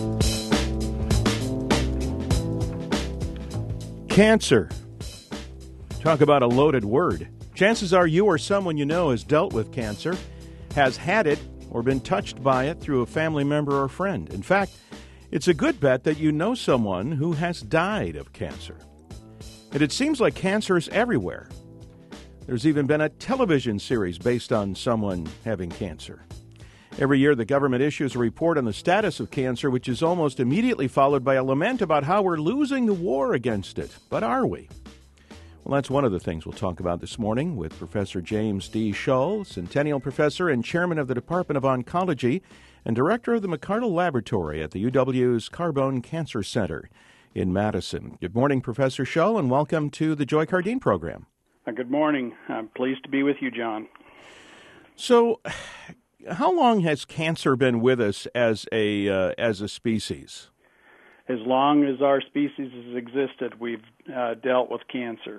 Cancer. Talk about a loaded word. Chances are you or someone you know has dealt with cancer, has had it, or been touched by it through a family member or friend. In fact, it's a good bet that you know someone who has died of cancer. And it seems like cancer is everywhere. There's even been a television series based on someone having cancer. Every year, the government issues a report on the status of cancer, which is almost immediately followed by a lament about how we're losing the war against it. But are we? Well, that's one of the things we'll talk about this morning with Professor James D. Shull, Centennial Professor and Chairman of the Department of Oncology and Director of the McArdle Laboratory at the UW's Carbone Cancer Center in Madison. Good morning, Professor Shull, and welcome to the Joy Cardine program. Good morning. I'm pleased to be with you, John. So, how long has cancer been with us as a species? As long as our species has existed, we've dealt with cancer.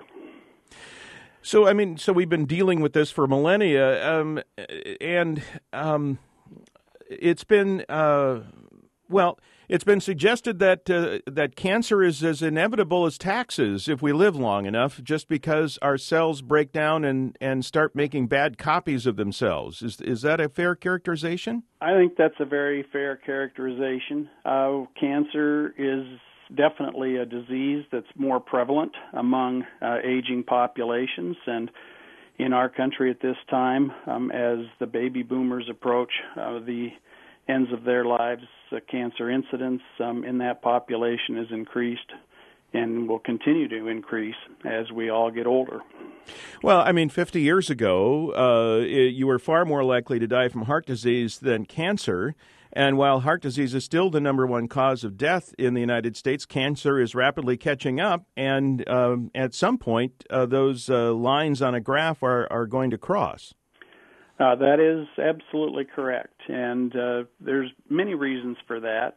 So we've been dealing with this for millennia, and it's been it's been suggested that cancer is as inevitable as taxes if we live long enough, just because our cells break down and start making bad copies of themselves. Is that a fair characterization? I think that's a very fair characterization. Cancer is definitely a disease that's more prevalent among aging populations, and in our country at this time, as the baby boomers approach the ends of their lives, cancer incidence in that population is increased and will continue to increase as we all get older. Well, 50 years ago, you were far more likely to die from heart disease than cancer. And while heart disease is still the number one cause of death in the United States, cancer is rapidly catching up. And at some point, those lines on a graph are going to cross. That is absolutely correct, and there's many reasons for that.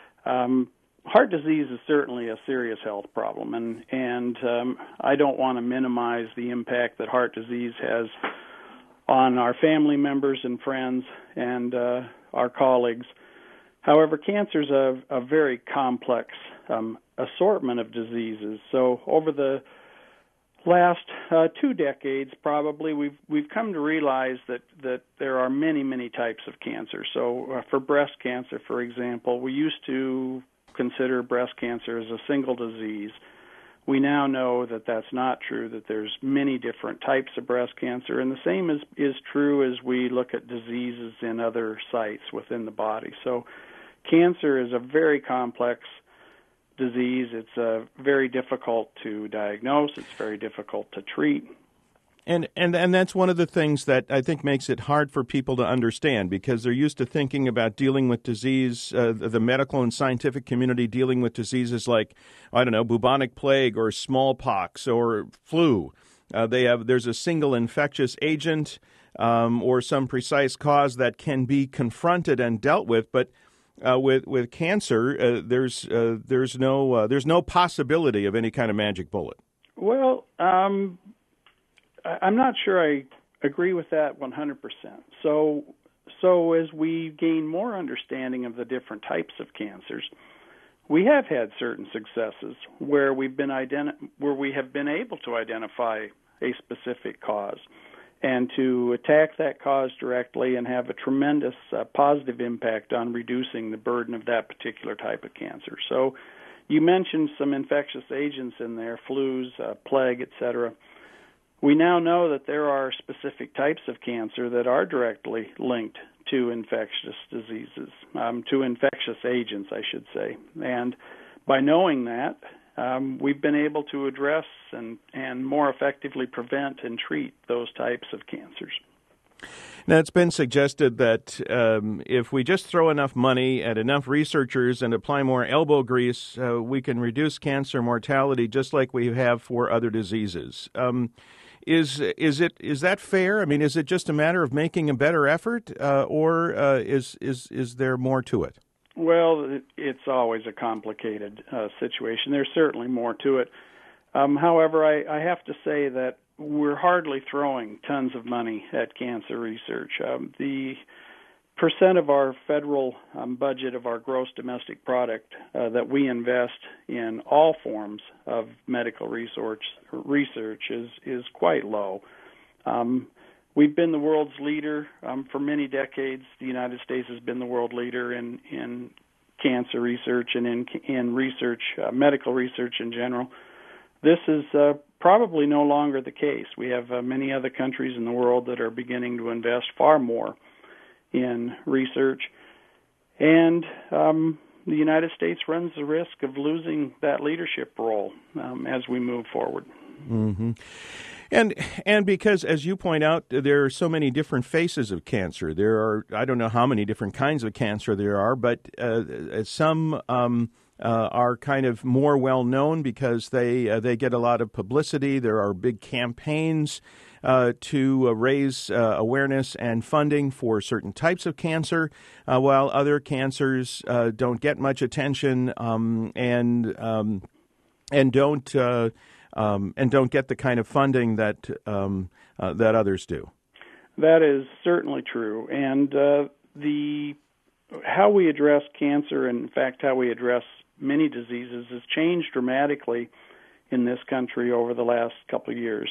Heart disease is certainly a serious health problem, and I don't want to minimize the impact that heart disease has on our family members and friends and our colleagues. However, cancer is a very complex assortment of diseases. So over the last 2 decades, probably, we've come to realize that there are many types of cancer. So for breast cancer, for example, we used to consider breast cancer as a single disease. We now know that that's not true, that there's many different types of breast cancer, and the same is true as we look at diseases in other sites within the body. So cancer is a very complex disease. It's very difficult to diagnose. It's very difficult to treat. And that's one of the things that I think makes it hard for people to understand, because they're used to thinking about dealing with disease, the medical and scientific community dealing with diseases like, bubonic plague or smallpox or flu. There's a single infectious agent or some precise cause that can be confronted and dealt with, but with cancer, there's no possibility of any kind of magic bullet. Well, I'm not sure I agree with that 100%. So as we gain more understanding of the different types of cancers, we have had certain successes where we have been able to identify a specific cause and to attack that cause directly and have a tremendous positive impact on reducing the burden of that particular type of cancer. So you mentioned some infectious agents in there, flus, plague, etc. We now know that there are specific types of cancer that are directly linked to infectious diseases, to infectious agents, I should say. And by knowing that, we've been able to address and more effectively prevent and treat those types of cancers. Now, it's been suggested that if we just throw enough money at enough researchers and apply more elbow grease, we can reduce cancer mortality just like we have for other diseases. Is that fair? Is it just a matter of making a better effort, or is there more to it? Well, it's always a complicated situation. There's certainly more to it. However, I have to say that we're hardly throwing tons of money at cancer research. The percent of our federal budget of our gross domestic product that we invest in all forms of medical research is quite low. We've been the world's leader for many decades. The United States has been the world leader in cancer research and in research, medical research in general. This is probably no longer the case. We have many other countries in the world that are beginning to invest far more in research, and the United States runs the risk of losing that leadership role as we move forward. Mm-hmm. And because, as you point out, there are so many different faces of cancer. There are, I don't know how many different kinds of cancer there are, but some are kind of more well known because they get a lot of publicity. There are big campaigns to raise awareness and funding for certain types of cancer, while other cancers don't get much attention and don't get the kind of funding that others do. That is certainly true, and how we address cancer, and in fact how we address many diseases, has changed dramatically in this country over the last couple of years.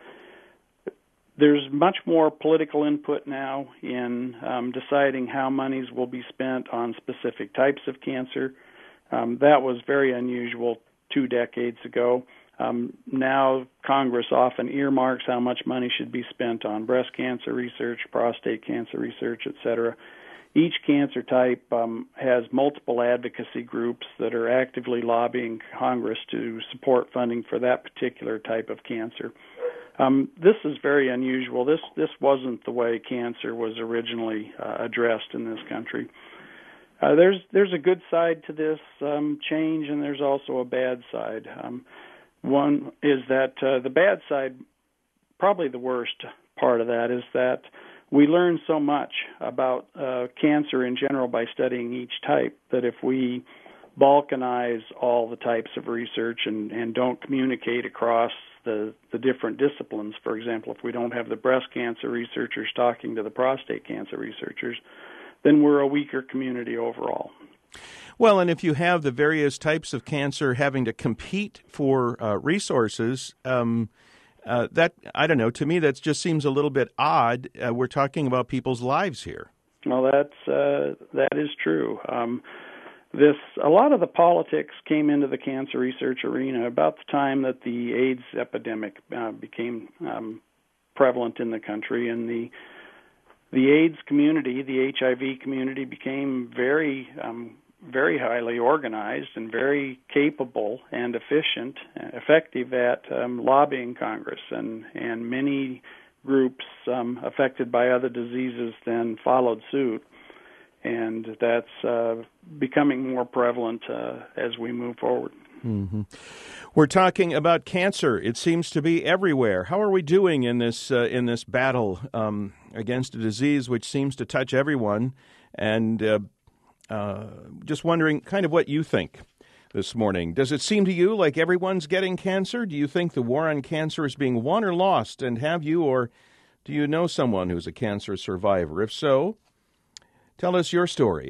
There's much more political input now in deciding how monies will be spent on specific types of cancer. That was very unusual 2 decades ago. Now Congress often earmarks how much money should be spent on breast cancer research, prostate cancer research, etc. Each cancer type has multiple advocacy groups that are actively lobbying Congress to support funding for that particular type of cancer. This is very unusual. This wasn't the way cancer was originally addressed in this country. There's a good side to this change, and there's also a bad side. One is that the bad side, probably the worst part of that, is that we learn so much about cancer in general by studying each type that if we balkanize all the types of research and don't communicate across the different disciplines, for example, if we don't have the breast cancer researchers talking to the prostate cancer researchers, then we're a weaker community overall. Well, and if you have the various types of cancer having to compete for resources, that, I don't know, to me that just seems a little bit odd. We're talking about people's lives here. Well, that is true. A lot of the politics came into the cancer research arena about the time that the AIDS epidemic became prevalent in the country, and the AIDS community, the HIV community, became very highly organized and very capable and effective at lobbying Congress, and many groups affected by other diseases then followed suit, and that's becoming more prevalent as we move forward. Mm-hmm. We're talking about cancer. It seems to be everywhere. How are we doing in this battle against a disease which seems to touch everyone? And just wondering kind of what you think this morning. Does it seem to you like everyone's getting cancer? Do you think the war on cancer is being won or lost? And have you, or do you know someone who's a cancer survivor? If so, tell us your story.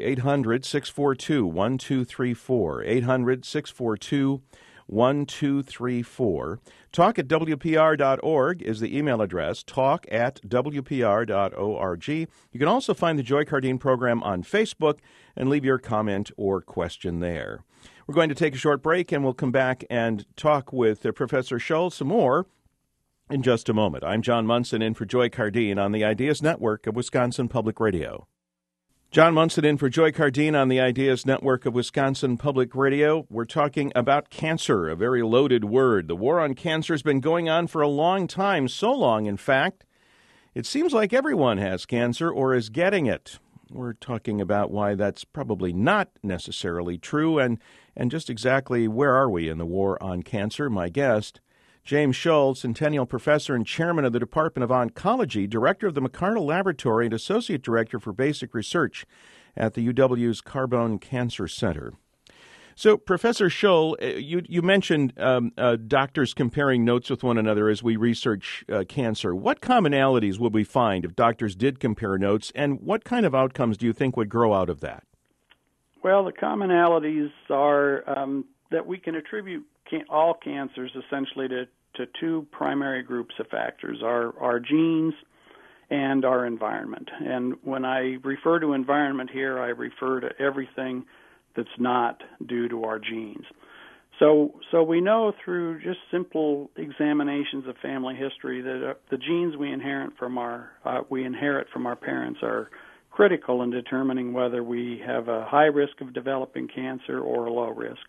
800-642-1234. 800-642-1234. Talk@WPR.org is the email address, talk@WPR.org. You can also find the Joy Cardine program on Facebook and leave your comment or question there. We're going to take a short break, and we'll come back and talk with Professor Schultz some more in just a moment. I'm John Munson in for Joy Cardine on the Ideas Network of Wisconsin Public Radio. John Munson in for Joy Cardine on the Ideas Network of Wisconsin Public Radio. We're talking about cancer, a very loaded word. The war on cancer has been going on for a long time, so long, in fact, it seems like everyone has cancer or is getting it. We're talking about why that's probably not necessarily true and just exactly where are we in the war on cancer. My guest, James Schultz, Centennial Professor and Chairman of the Department of Oncology, Director of the McArdle Laboratory, and Associate Director for Basic Research at the UW's Carbone Cancer Center. So, Professor Schull, you mentioned doctors comparing notes with one another as we research cancer. What commonalities would we find if doctors did compare notes, and what kind of outcomes do you think would grow out of that? Well, the commonalities are that we can attribute all cancers essentially to two primary groups of factors, our genes and our environment. And when I refer to environment here, I refer to everything that's not due to our genes. So we know through just simple examinations of family history that the genes we inherit from our parents are critical in determining whether we have a high risk of developing cancer or a low risk.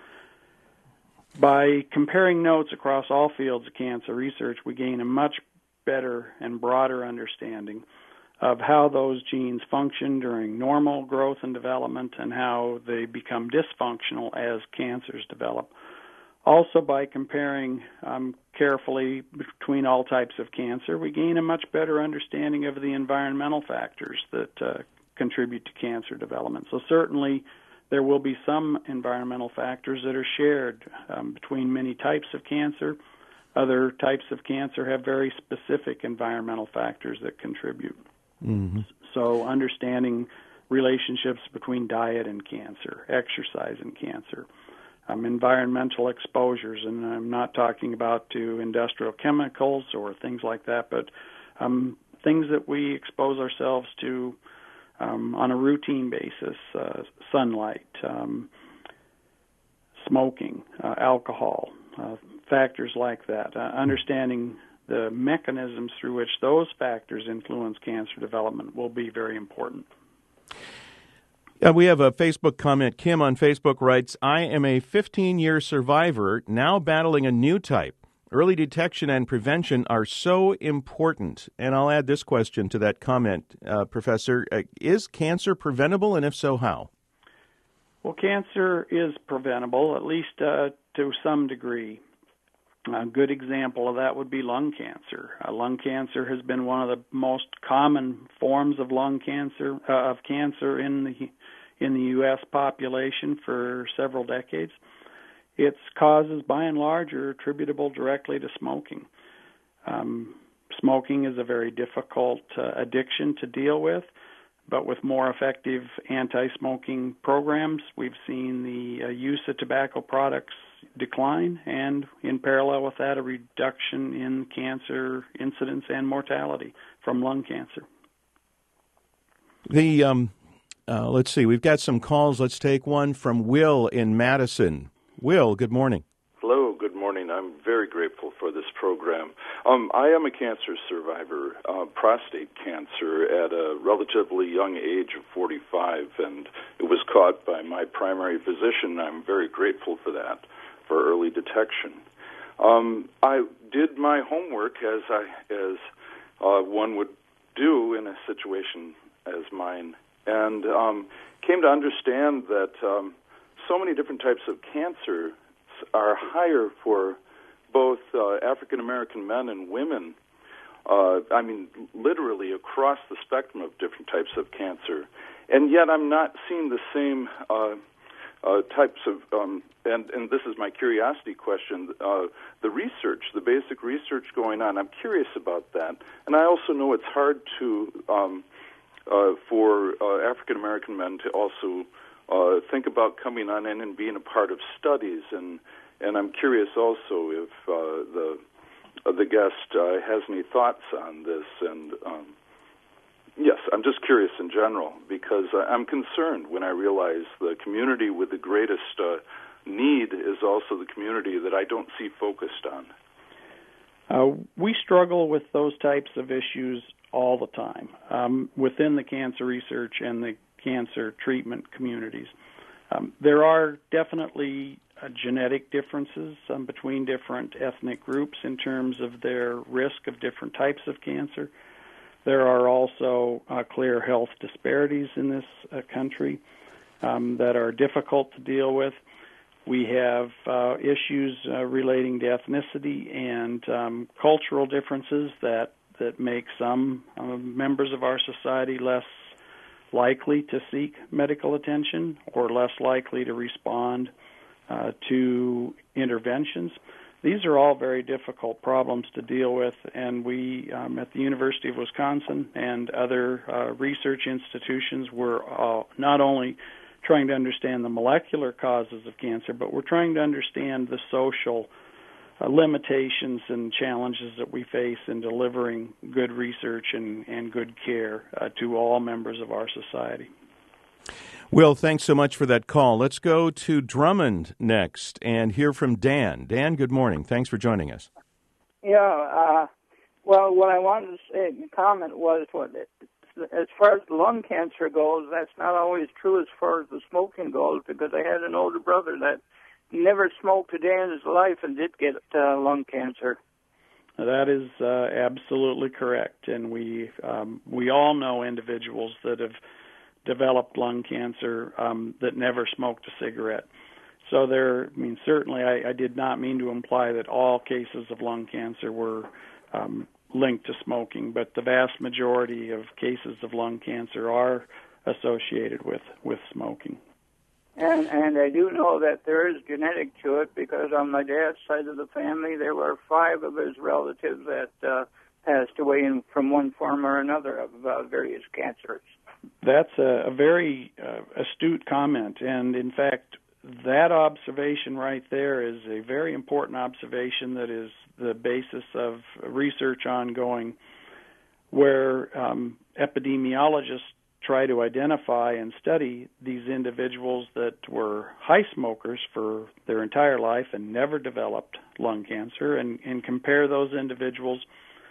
By comparing notes across all fields of cancer research, we gain a much better and broader understanding of how those genes function during normal growth and development and how they become dysfunctional as cancers develop. Also, by comparing carefully between all types of cancer, we gain a much better understanding of the environmental factors that contribute to cancer development. So certainly there will be some environmental factors that are shared between many types of cancer. Other types of cancer have very specific environmental factors that contribute. Mm-hmm. So understanding relationships between diet and cancer, exercise and cancer, environmental exposures, and I'm not talking about to industrial chemicals or things like that, but things that we expose ourselves to on a routine basis, sunlight, smoking, alcohol, factors like that, understanding the mechanisms through which those factors influence cancer development will be very important. We have a Facebook comment. Kim on Facebook writes, I am a 15-year survivor now battling a new type. Early detection and prevention are so important. And I'll add this question to that comment, Professor. Is cancer preventable, and if so, how? Well, cancer is preventable, at least to some degree. A good example of that would be lung cancer. Lung cancer has been one of the most common forms of lung cancer in the U.S. population for several decades. Its causes, by and large, are attributable directly to smoking. Smoking is a very difficult addiction to deal with, but with more effective anti-smoking programs, we've seen the use of tobacco products decline, and in parallel with that, a reduction in cancer incidence and mortality from lung cancer. Let's see, we've got some calls. Let's take one from Will in Madison. Will, good morning. Hello, good morning. I'm very grateful for this program. I am a cancer survivor, prostate cancer, at a relatively young age of 45, and it was caught by my primary physician. I'm very grateful for that, for early detection. I did my homework as one would do in a situation as mine, and came to understand that so many different types of cancer are higher for both African American men and women. Literally across the spectrum of different types of cancer, and yet I'm not seeing the same types of. And this is my curiosity question. The research, the basic research going on, I'm curious about that, and I also know it's hard to for African American men to also think about coming on in and being a part of studies, and I'm curious also if the guest has any thoughts on this. And yes, I'm just curious in general, because I'm concerned when I realize the community with the greatest need is also the community that I don't see focused on. We struggle with those types of issues all the time within the cancer research and the cancer treatment communities. There are definitely genetic differences between different ethnic groups in terms of their risk of different types of cancer. There are also clear health disparities in this country that are difficult to deal with. We have issues relating to ethnicity and cultural differences that make some members of our society less likely to seek medical attention or less likely to respond to interventions. These are all very difficult problems to deal with, and we at the University of Wisconsin and other research institutions were not only trying to understand the molecular causes of cancer, but we're trying to understand the social limitations and challenges that we face in delivering good research and good care to all members of our society. Will, thanks so much for that call. Let's go to Drummond next and hear from Dan. Dan, good morning. Thanks for joining us. Yeah, well, what I wanted to say, comment was, as far as lung cancer goes, that's not always true as far as the smoking goes, because I had an older brother that never smoked a day in his life and did get lung cancer. That is absolutely correct, and we all know individuals that have developed lung cancer that never smoked a cigarette. So certainly I did not mean to imply that all cases of lung cancer were linked to smoking, but the vast majority of cases of lung cancer are associated with smoking. And I do know that there is genetic to it, because on my dad's side of the family, there were 5 of his relatives that passed away from one form or another of various cancers. That's a very astute comment, and in fact, that observation right there is a very important observation that is the basis of research ongoing, where epidemiologists try to identify and study these individuals that were high smokers for their entire life and never developed lung cancer, and compare those individuals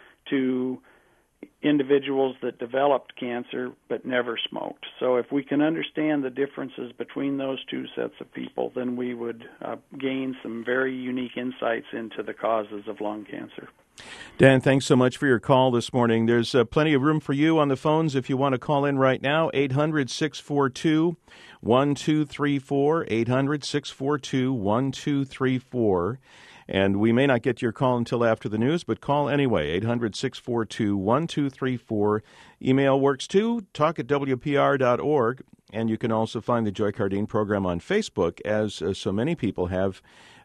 to individuals that developed cancer but never smoked. So if we can understand the differences between those two sets of people, then we would gain some very unique insights into the causes of lung cancer. Dan, thanks so much for your call this morning. There's plenty of room for you on the phones if you want to call in right now. 800-642-1234, 800-642-1234. And we may not get your call until after the news, but call anyway, 800-642-1234. Email works too, talk@wpr.org. And you can also find the Joy Cardine program on Facebook, as so many people have.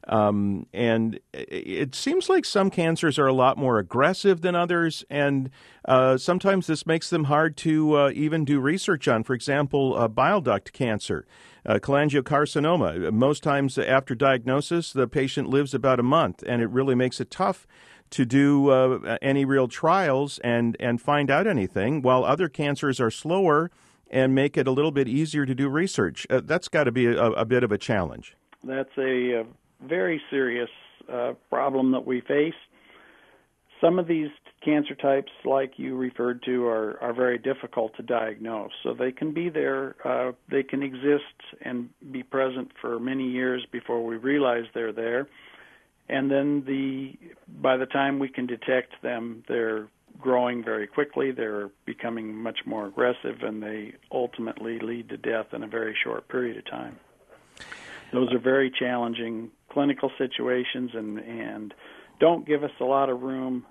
And it seems like some cancers are a lot more aggressive than others, and sometimes this makes them hard to even do research on. For example, bile duct cancer. Cholangiocarcinoma. Most times after diagnosis, the patient lives about a month, and it really makes it tough to do any real trials and find out anything, while other cancers are slower and make it a little bit easier to do research. That's got to be a bit of a challenge. That's a very serious problem that we face. Some of these cancer types, like you referred to, are very difficult to diagnose. So they can be there, they can exist and be present for many years before we realize they're there. And then by the time we can detect them, they're growing very quickly, they're becoming much more aggressive, and they ultimately lead to death in a very short period of time. Those are very challenging clinical situations and don't give us a lot of room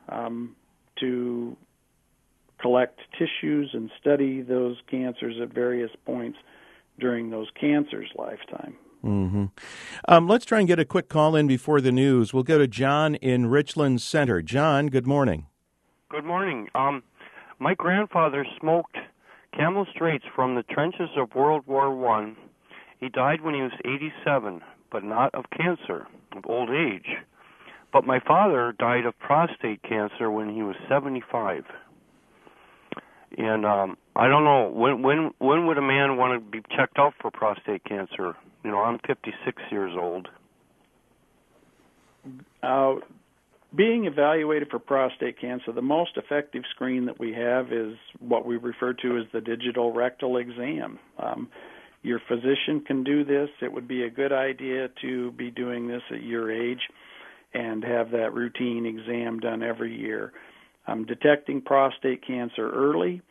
to collect tissues and study those cancers at various points during those cancers' lifetime. Mm-hmm. Let's try and get a quick call in before the news. We'll go to John in Richland Center. John, good morning. Good morning. My grandfather smoked Camel Straights from the trenches of World War I. He died when he was 87, but not of cancer, of old age. But my father died of prostate cancer when he was 75. And I don't know, when would a man want to be checked out for prostate cancer? You know, I'm 56 years old. Being evaluated for prostate cancer, the most effective screen that we have is what we refer to as the digital rectal exam. Your physician can do this. It would be a good idea to be doing this at your age and have that routine exam done every year. Detecting prostate cancer early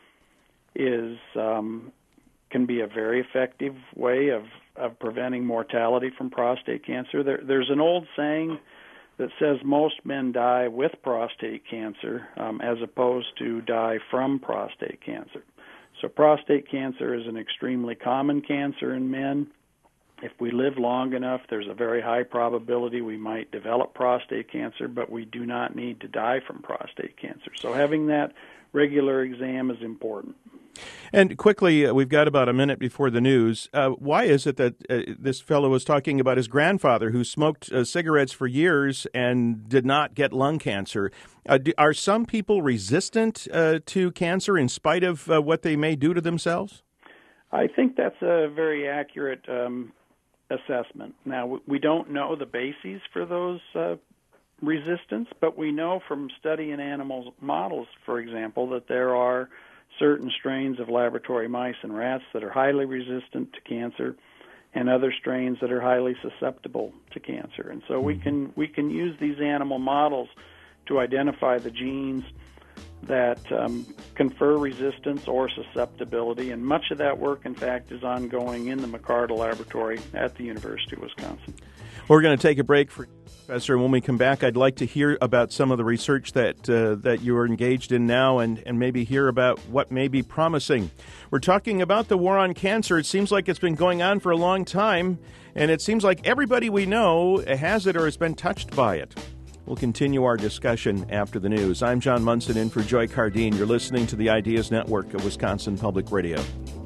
can be a very effective way of preventing mortality from prostate cancer. There's an old saying that says most men die with prostate cancer as opposed to die from prostate cancer. So prostate cancer is an extremely common cancer in men. If we live long enough, there's a very high probability we might develop prostate cancer, but we do not need to die from prostate cancer. So having that regular exam is important. And quickly, we've got about a minute before the news. Why is it that this fellow was talking about his grandfather who smoked cigarettes for years and did not get lung cancer? Are some people resistant to cancer in spite of what they may do to themselves? I think that's a very accurate assessment. Now, we don't know the bases for those resistance, but we know from study in animal models, for example, that there are certain strains of laboratory mice and rats that are highly resistant to cancer, and other strains that are highly susceptible to cancer. And so we can use these animal models to identify the genes that confer resistance or susceptibility, and much of that work, in fact, is ongoing in the McArdle Laboratory at the University of Wisconsin. We're going to take a break, Professor, and when we come back, I'd like to hear about some of the research that you are engaged in now and maybe hear about what may be promising. We're talking about the war on cancer. It seems like it's been going on for a long time, and it seems like everybody we know has it or has been touched by it. We'll continue our discussion after the news. I'm John Munson in for Joy Cardine. You're listening to the Ideas Network of Wisconsin Public Radio.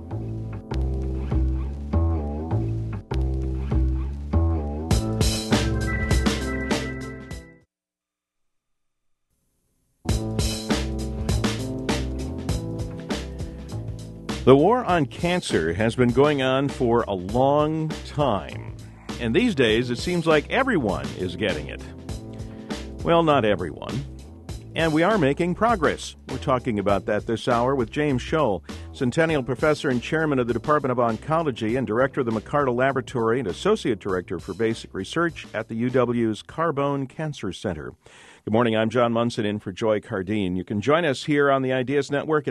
The war on cancer has been going on for a long time, and these days it seems like everyone is getting it. Well, not everyone. And we are making progress. We're talking about that this hour with James Scholl, Centennial Professor and Chairman of the Department of Oncology and Director of the McArdle Laboratory and Associate Director for Basic Research at the UW's Carbone Cancer Center. Good morning, I'm John Munson in for Joy Cardine. You can join us here on the Ideas Network at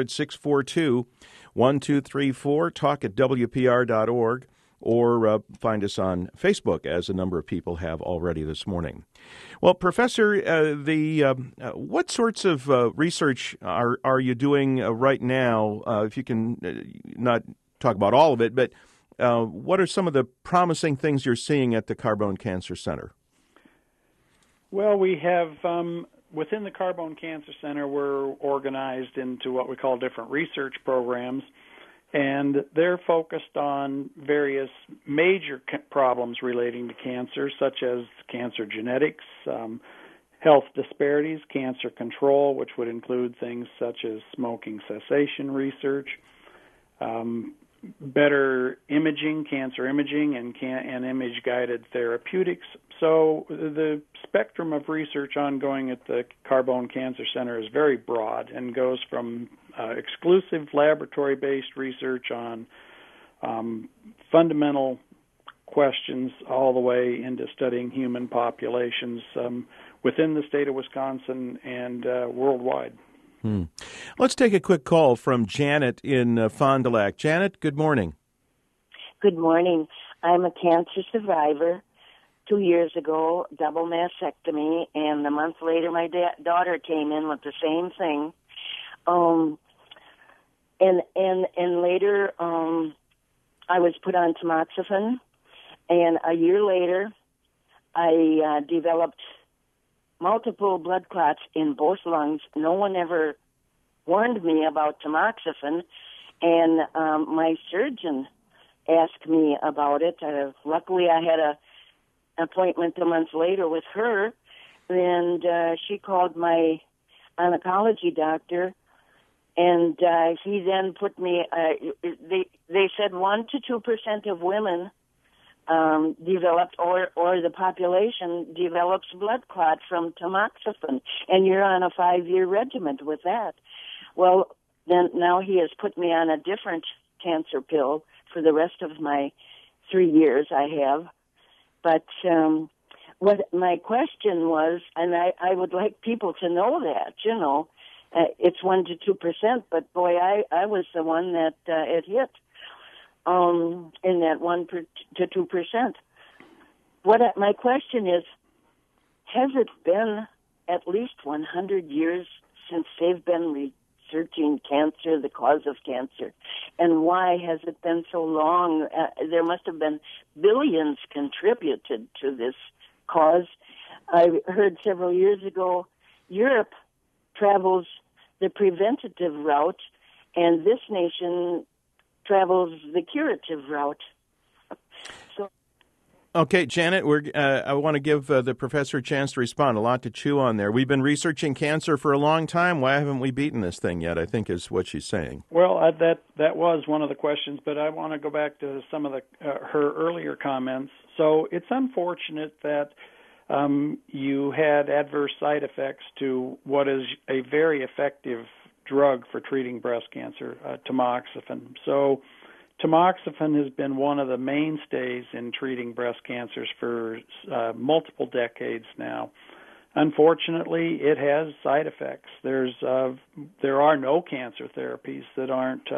800-642-1234, talk at WPR.org, or find us on Facebook, as a number of people have already this morning. Well, Professor, what sorts of research are you doing right now? If you can not talk about all of it, but what are some of the promising things you're seeing at the Carbone Cancer Center? Well, we have, within the Carbone Cancer Center, we're organized into what we call different research programs, and they're focused on various major problems relating to cancer, such as cancer genetics, health disparities, cancer control, which would include things such as smoking cessation research, better imaging, cancer imaging, and image-guided therapeutics. So the spectrum of research ongoing at the Carbone Cancer Center is very broad and goes from exclusive laboratory-based research on fundamental questions all the way into studying human populations within the state of Wisconsin and worldwide. Let's take a quick call from Janet in Fond du Lac. Janet, good morning. Good morning. I'm a cancer survivor. 2 years ago, double mastectomy, and a month later my daughter came in with the same thing. And later I was put on tamoxifen, and a year later I developed multiple blood clots in both lungs. No one ever warned me about tamoxifen, and my surgeon asked me about it. Luckily, I had an appointment a month later with her, and she called my oncology doctor, and he then put me, they said 1% to 2% of women developed, or the population develops blood clot from tamoxifen, and you're on a 5-year regimen with that. Well, then now he has put me on a different cancer pill for the rest of my 3 years I have. But what my question was, and I would like people to know that, it's 1% to 2%, but boy, I was the one that it hit. In that 1% to 2%. My question is, has it been at least 100 years since they've been researching cancer, the cause of cancer, and why has it been so long? There must have been billions contributed to this cause. I heard several years ago Europe travels the preventative route, and this nation travels the curative route. Okay, Janet, I want to give the professor a chance to respond. A lot to chew on there. We've been researching cancer for a long time. Why haven't we beaten this thing yet, I think is what she's saying. Well, that was one of the questions, but I want to go back to some of her earlier comments. So it's unfortunate that you had adverse side effects to what is a very effective drug for treating breast cancer, tamoxifen. So tamoxifen has been one of the mainstays in treating breast cancers for multiple decades now. Unfortunately, it has side effects. There are no cancer therapies that aren't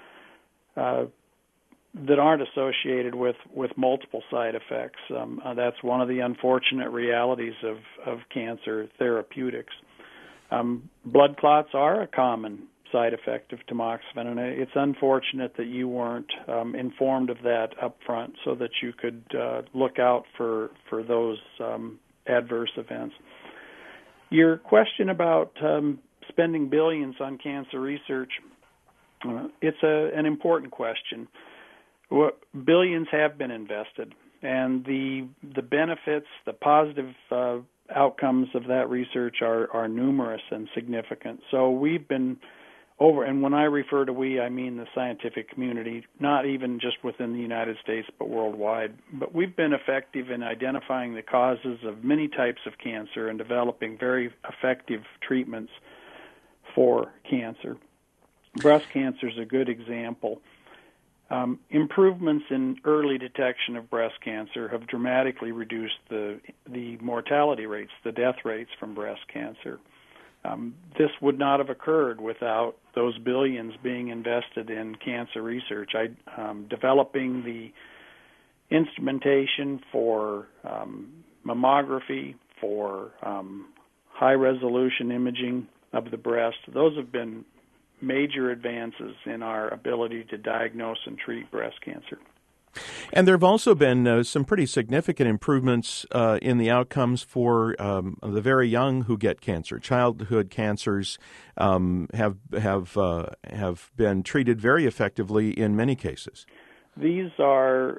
associated with multiple side effects. That's one of the unfortunate realities of cancer therapeutics. Blood clots are a common side effect of tamoxifen, and it's unfortunate that you weren't informed of that up front so that you could look out for those adverse events. Your question about spending billions on cancer research, it's an important question. Billions have been invested, and the benefits, the positive outcomes of that research are numerous and significant. So we've been and when I refer to we, I mean the scientific community, not even just within the United States, but worldwide. But we've been effective in identifying the causes of many types of cancer and developing very effective treatments for cancer. Breast cancer is a good example. Improvements in early detection of breast cancer have dramatically reduced the mortality rates, the death rates from breast cancer. This would not have occurred without those billions being invested in cancer research. Developing the instrumentation for mammography, for high-resolution imaging of the breast, those have been major advances in our ability to diagnose and treat breast cancer. And there have also been some pretty significant improvements in the outcomes for the very young who get cancer. Childhood cancers have been treated very effectively in many cases. These are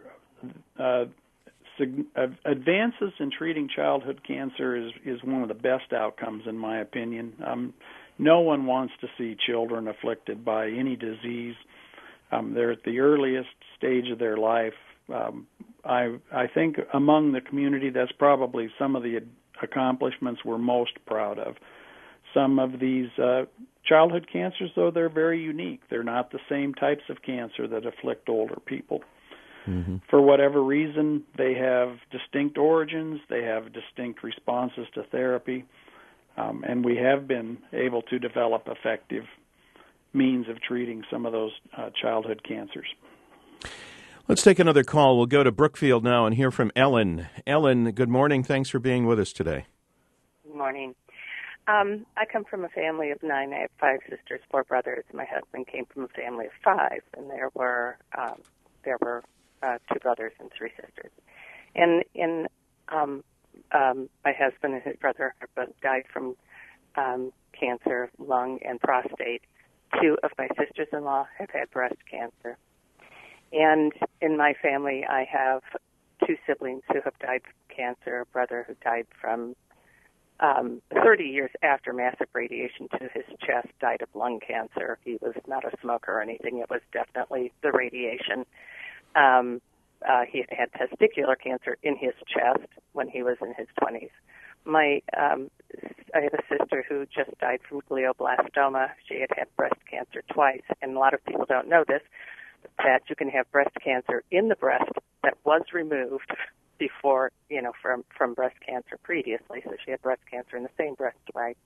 advances in treating childhood cancer is one of the best outcomes, in my opinion. No one wants to see children afflicted by any disease. They're at the earliest stage of their life. I think among the community, that's probably some of the accomplishments we're most proud of. Some of these childhood cancers, though, they're very unique. They're not the same types of cancer that afflict older people. Mm-hmm. For whatever reason, they have distinct origins. They have distinct responses to therapy. And we have been able to develop effective means of treating some of those childhood cancers. Let's take another call. We'll go to Brookfield now and hear from Ellen. Ellen, good morning. Thanks for being with us today. Good morning. I come from a family of 9. I have 5 sisters, 4 brothers. My husband came from a family of 5, and there were 2 brothers and 3 sisters. And my husband and his brother both died from cancer, lung, and prostate. 2 of my sisters-in-law have had breast cancer. And in my family, I have 2 siblings who have died from cancer, a brother who died from 30 years after massive radiation to his chest, died of lung cancer. He was not a smoker or anything. It was definitely the radiation. He had testicular cancer in his chest when he was in his 20s. I have a sister who just died from glioblastoma. She had had breast cancer twice, and a lot of people don't know this, that you can have breast cancer in the breast that was removed before, from breast cancer previously. So she had breast cancer in the same breast, right?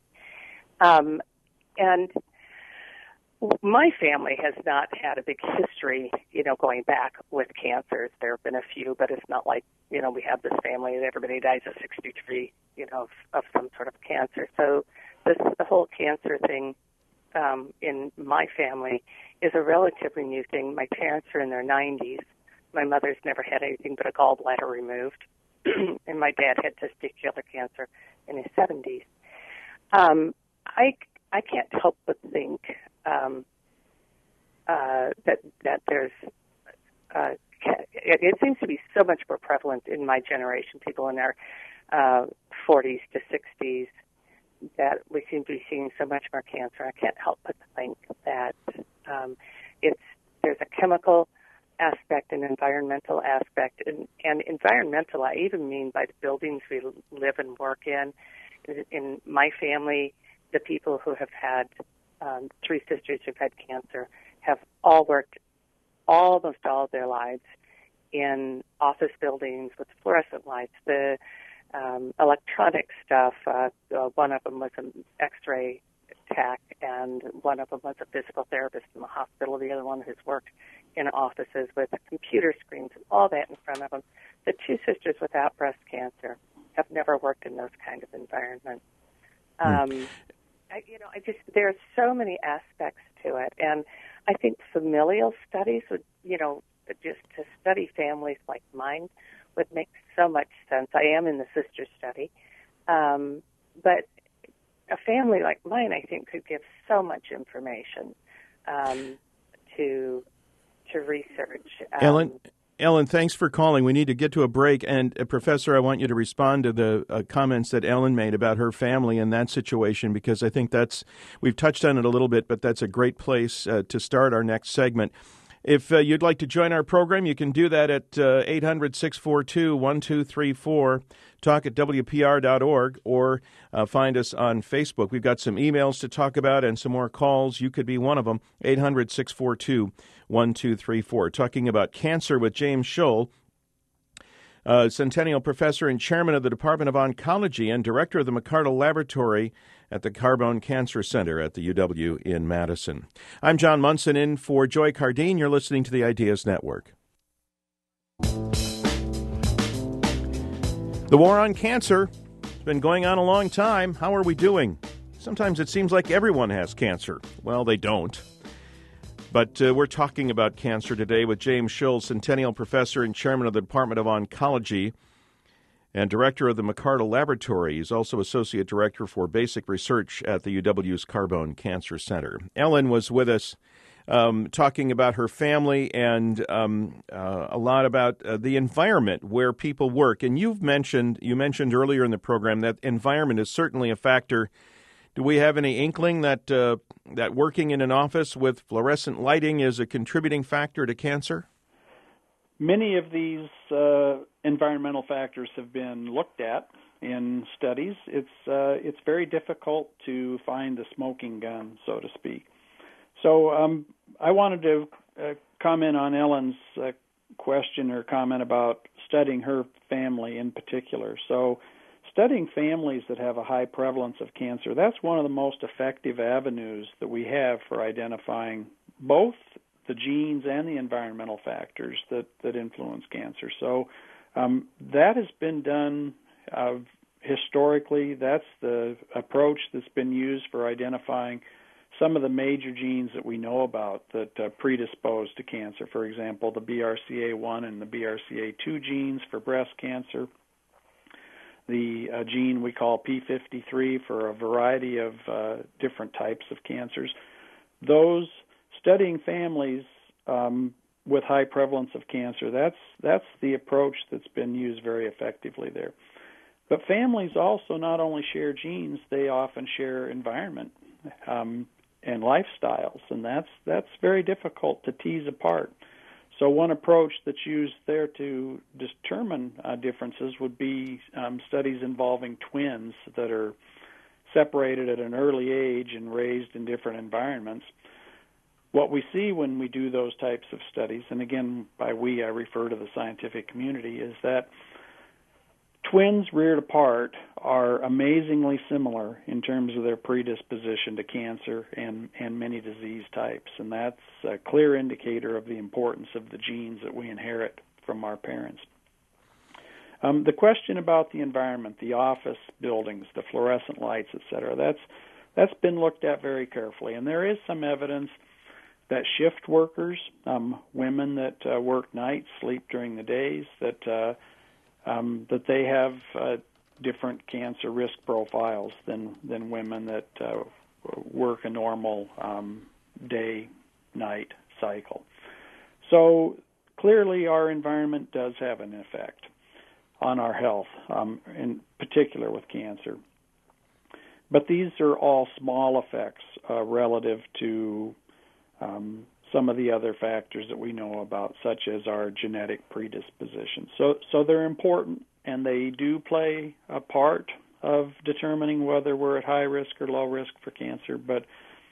And my family has not had a big history, going back with cancers. There have been a few, but it's not like, we have this family that everybody dies at 63, of some sort of cancer. So the whole cancer thing in my family is a relatively new thing. My parents are in their 90s. My mother's never had anything but a gallbladder removed, and my dad had testicular cancer in his 70s. I can't help but think that there's it seems to be so much more prevalent in my generation, people in their 40s to 60s, that we seem to be seeing so much more cancer. I can't help but think that there's a chemical aspect, an environmental aspect, and environmental I even mean by the buildings we live and work in. In my family, the people who have had 3 sisters who've had cancer have all worked almost all of their lives in office buildings with fluorescent lights, the electronic stuff. One of them was an X-ray tech, and one of them was a physical therapist in the hospital. The other one has worked in offices with computer screens and all that in front of them. The 2 sisters without breast cancer have never worked in those kind of environments. There are so many aspects to it, and I think familial studies would, just to study families like mine would make so much sense. I am in the sister study, but a family like mine, I think, could give so much information to research. Ellen, thanks for calling. We need to get to a break. And, Professor, I want you to respond to the comments that Ellen made about her family and that situation, because I think we've touched on it a little bit, but that's a great place to start our next segment. If you'd like to join our program, you can do that at 800-642-1234, talk at WPR.org, or find us on Facebook. We've got some emails to talk about and some more calls. You could be one of them, 800-642-1234. Talking about cancer with James Shull, Centennial Professor and Chairman of the Department of Oncology and Director of the McArdle Laboratory at the Carbone Cancer Center at the UW in Madison. I'm John Munson in for Joy Cardine. You're listening to the Ideas Network. The war on cancer has been going on a long time. How are we doing? Sometimes it seems like everyone has cancer. Well, they don't. But we're talking about cancer today with James Shull, Centennial Professor and Chairman of the Department of Oncology and Director of the McArdle Laboratory. He's also Associate Director for Basic Research at the UW's Carbone Cancer Center. Ellen was with us talking about her family and a lot about the environment where people work. And you mentioned earlier in the program that environment is certainly a factor. Do we have any inkling that that working in an office with fluorescent lighting is a contributing factor to cancer? Many of these environmental factors have been looked at in studies. It's very difficult to find the smoking gun, so to speak. So I wanted to comment on Ellen's question or comment about studying her family in particular. So studying families that have a high prevalence of cancer, that's one of the most effective avenues that we have for identifying both the genes and the environmental factors that influence cancer. So that has been done historically. That's the approach that's been used for identifying some of the major genes that we know about that predispose to cancer. For example, the BRCA1 and the BRCA2 genes for breast cancer, the gene we call P53 for a variety of different types of cancers. Those studying families with high prevalence of cancer, that's the approach that's been used very effectively there. But families also not only share genes, they often share environment and lifestyles, and that's very difficult to tease apart. So one approach that's used there to determine differences would be studies involving twins that are separated at an early age and raised in different environments. What we see when we do those types of studies, and again, by we I refer to the scientific community, is that twins reared apart are amazingly similar in terms of their predisposition to cancer and many disease types, and that's a clear indicator of the importance of the genes that we inherit from our parents. The question about the environment, the office buildings, the fluorescent lights, etc., that's that's been looked at very carefully. And there is some evidence that shift workers, women that work nights, sleep during the days, that they have different cancer risk profiles than women that work a normal day-night cycle. So clearly our environment does have an effect on our health, in particular with cancer. But these are all small effects relative to some of the other factors that we know about, such as our genetic predisposition. So they're important, and they do play a part of determining whether we're at high risk or low risk for cancer. But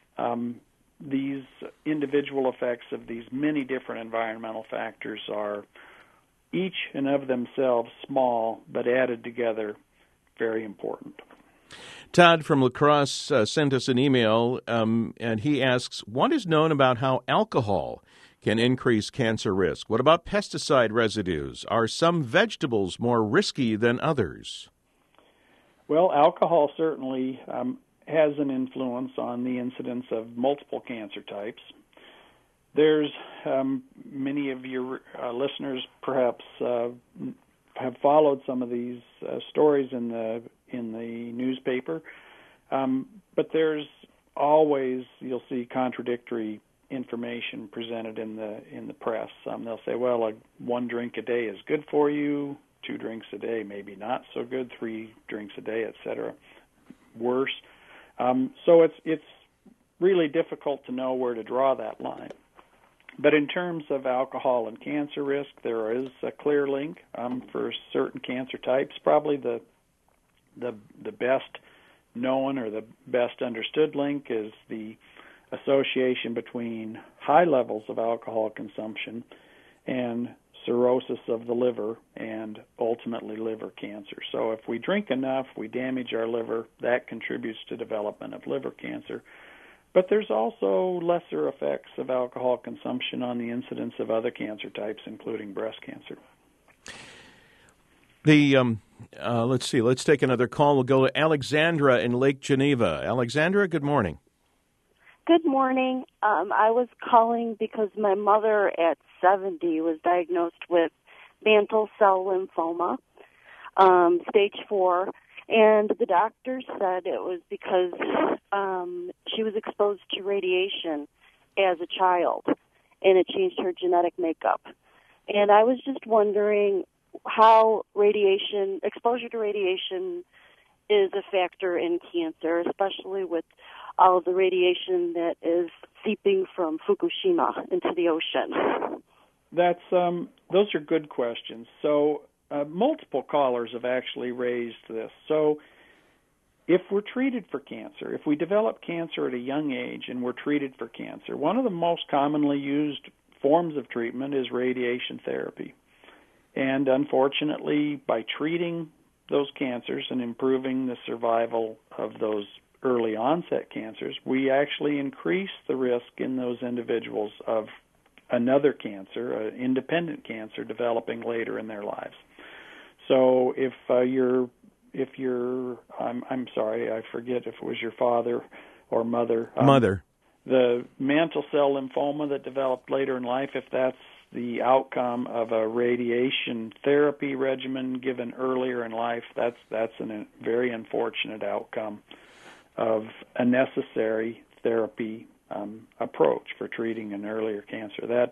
these individual effects of these many different environmental factors are each and of themselves small, but added together, very important. Todd from La Crosse sent us an email, and he asks, what is known about how alcohol can increase cancer risk? What about pesticide residues? Are some vegetables more risky than others? Well, alcohol certainly has an influence on the incidence of multiple cancer types. There's many of your listeners perhaps have followed some of these stories in the newspaper, but there's always, you'll see contradictory information presented in the press. They'll say, well, 1 drink a day is good for you, 2 drinks a day maybe not so good, 3 drinks a day, etc., worse. So it's really difficult to know where to draw that line. But in terms of alcohol and cancer risk, there is a clear link for certain cancer types. Probably the best known or the best understood link is the association between high levels of alcohol consumption and cirrhosis of the liver and ultimately liver cancer. So if we drink enough, we damage our liver, that contributes to development of liver cancer. But there's also lesser effects of alcohol consumption on the incidence of other cancer types, including breast cancer. Let's see. Let's take another call. We'll go to Alexandra in Lake Geneva. Alexandra, good morning. Good morning. I was calling because my mother at 70 was diagnosed with mantle cell lymphoma, stage 4, and the doctor said it was because she was exposed to radiation as a child, and it changed her genetic makeup. And I was just wondering how exposure to radiation is a factor in cancer, especially with all of the radiation that is seeping from Fukushima into the ocean. Those are good questions. So multiple callers have actually raised this. So if we're treated for cancer, if we develop cancer at a young age and we're treated for cancer, one of the most commonly used forms of treatment is radiation therapy. And unfortunately, by treating those cancers and improving the survival of those early onset cancers, we actually increase the risk in those individuals of another cancer, an independent cancer, developing later in their lives. So if you're, I'm sorry, I forget if it was your father or mother. Mother. The mantle cell lymphoma that developed later in life, if that's the outcome of a radiation therapy regimen given earlier in life, that's a very unfortunate outcome of a necessary therapy approach for treating an earlier cancer. That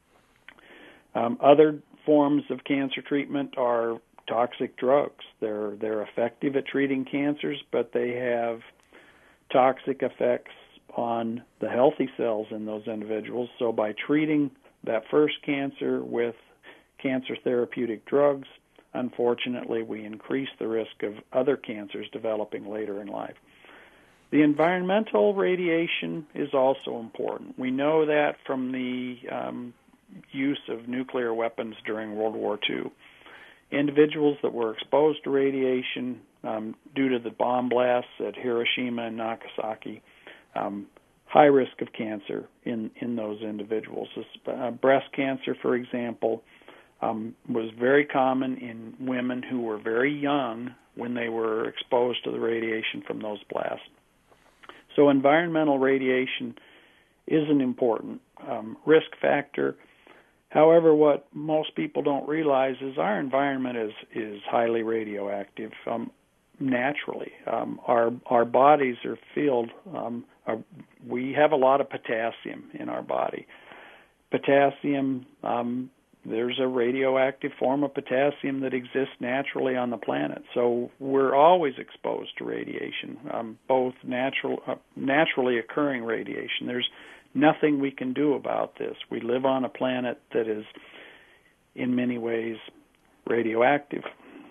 other forms of cancer treatment are toxic drugs. They're effective at treating cancers, but they have toxic effects on the healthy cells in those individuals. So by treating that first cancer with cancer therapeutic drugs, unfortunately, we increase the risk of other cancers developing later in life. The environmental radiation is also important. We know that from the use of nuclear weapons during World War II. Individuals that were exposed to radiation due to the bomb blasts at Hiroshima and Nagasaki, high risk of cancer in those individuals. Breast cancer, for example, was very common in women who were very young when they were exposed to the radiation from those blasts. So environmental radiation is an important risk factor. However, what most people don't realize is our environment is highly radioactive naturally. Our bodies are filled. We have a lot of potassium in our body. Potassium, there's a radioactive form of potassium that exists naturally on the planet. So we're always exposed to radiation, both naturally occurring radiation. There's nothing we can do about this. We live on a planet that is, in many ways, radioactive.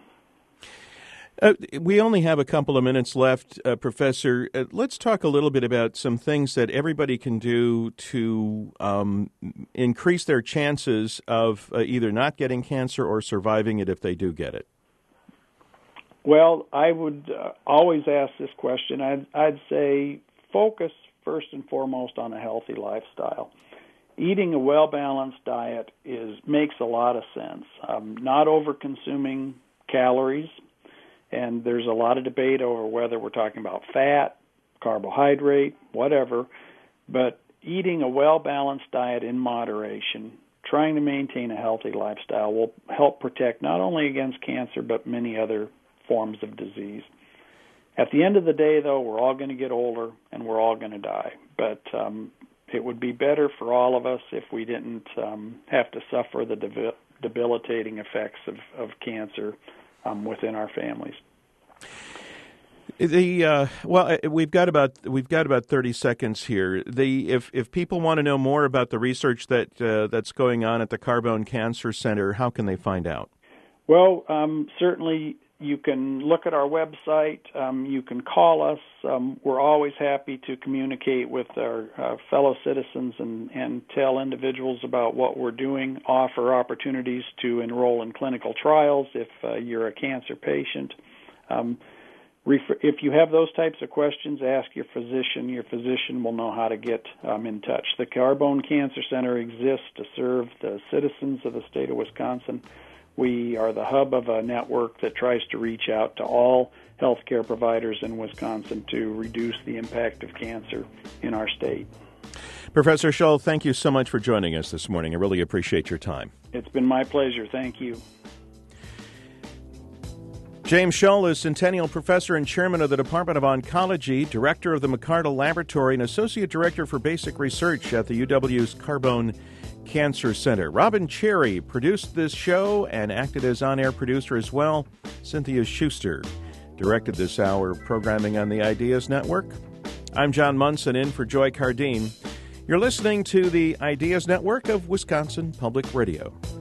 We only have a couple of minutes left, Professor. Let's talk a little bit about some things that everybody can do to increase their chances of either not getting cancer or surviving it if they do get it. Well, I would always ask this question. I'd say focus first and foremost on a healthy lifestyle. Eating a well-balanced diet makes a lot of sense. Not over-consuming calories. And there's a lot of debate over whether we're talking about fat, carbohydrate, whatever. But eating a well-balanced diet in moderation, trying to maintain a healthy lifestyle will help protect not only against cancer but many other forms of disease. At the end of the day, though, we're all going to get older and we're all going to die. But it would be better for all of us if we didn't have to suffer the debilitating effects of cancer within our families. We've got about 30 seconds here. If people want to know more about the research that's going on at the Carbone Cancer Center, how can they find out? Well, certainly you can look at our website. You can call us. We're always happy to communicate with our fellow citizens and tell individuals about what we're doing, offer opportunities to enroll in clinical trials if you're a cancer patient. If you have those types of questions, ask your physician. Your physician will know how to get in touch. The Carbone Cancer Center exists to serve the citizens of the state of Wisconsin. We are the hub of a network that tries to reach out to all healthcare providers in Wisconsin to reduce the impact of cancer in our state. Professor Shull, thank you so much for joining us this morning. I really appreciate your time. It's been my pleasure. Thank you. James Shull is Centennial Professor and Chairman of the Department of Oncology, Director of the McCardle Laboratory, and Associate Director for Basic Research at the UW's Carbone Cancer Center. Robin Cherry produced this show and acted as on-air producer as well. Cynthia Schuster directed this hour programming on the Ideas Network. I'm John Munson in for Joy Cardine. You're listening to the Ideas Network of Wisconsin Public Radio.